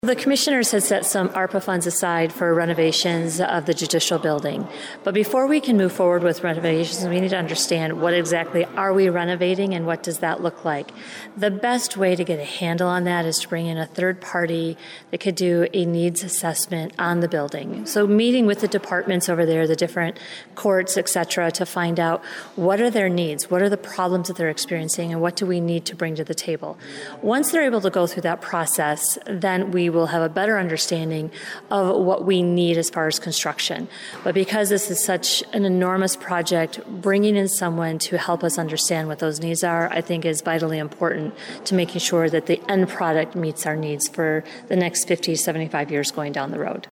The commissioners had set some ARPA funds aside for renovations of the judicial building. But before we can move forward with renovations, we need to understand what exactly are we renovating and what does that look like. The best way to get a handle on that is to bring in a third party that could do a needs assessment on the building. So meeting with the departments over there, the different courts, et cetera, to find out what are their needs, what are the problems that they're experiencing, and what do we need to bring to the table. Once they're able to go through that process, then we will have a better understanding of what we need as far as construction. But because this is such an enormous project, bringing in someone to help us understand what those needs are, I think is vitally important to making sure that the end product meets our needs for the next 50, 75 years going down the road.